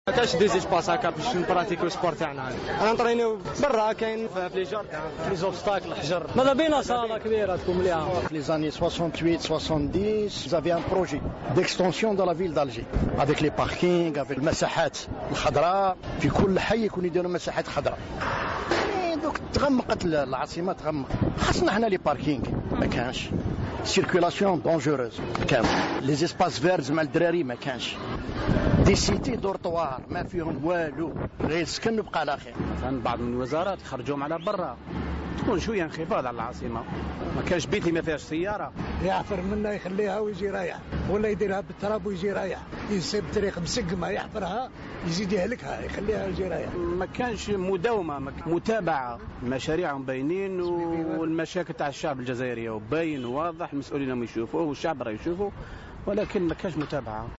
ما كاينش دي زيسباس هكا باش نبراتيكيو سبور تاعنا. انا نطرينيو برا كاين في لي جاردان لي زوبستاكل الحجر. ماذا بينا صاله كبيره تكون مليحه. في les années 68 70 vous avez un projet d'extension dans la ville d'Alger avec les parkings avec المساحات الخضراء في كل حي يكون يديروا مساحات خضراء. دوك تغمقت العاصمه تغمق. خاصنا حنا لي باركينغ ما كانش سيركولاسيون دونجوروز كامل لي زيسباس فيرز مع الدراري ما كانش دي سيتي دورطوار ما فيهم والو غير سكن نبقى على خير. مثلا بعض من الوزارات يخرجوهم على برا تكون شويه انخفاض على العاصمه. ما كانش بيتي ما فيهاش سياره يعفر منها يخليها ويجي رايح ولا يديرها بالتراب ويجي رايح يسيب طريق مسقمه يحفرها يزيد يهلكها يخليها ويجي رايح. ما كانش مداومه متابعه مشاريعهم باينين والمشاكل تاع الشعب الجزائري باين واضح المسؤولين يشوفوه والشعب راه يشوفه ولكن ما كانش متابعه.